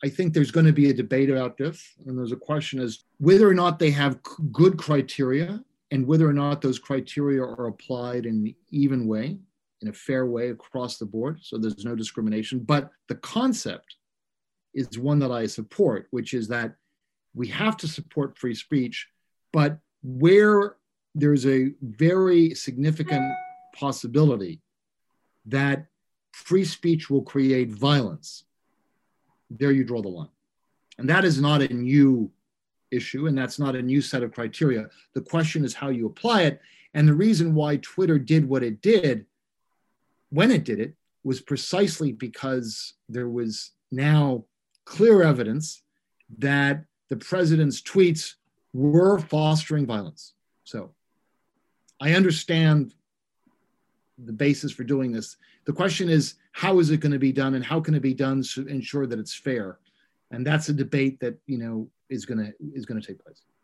I think there's going to be a debate about this. And there's a question as whether or not they have good criteria and whether or not those criteria are applied in an even way, in a fair way across the board. So there's no discrimination. But the concept is one that I support, which is that we have to support free speech, but where there's a very significant possibility that free speech will create violence, there you draw the line. And that is not a new issue, and that's not a new set of criteria. The question is how you apply it. And the reason why Twitter did what it did when it did it was precisely because there was now clear evidence that the president's tweets were fostering violence. So I understand the basis for doing this. The question is, how is it going to be done, and how can it be done to ensure that it's fair? And that's a debate that, is going to take place.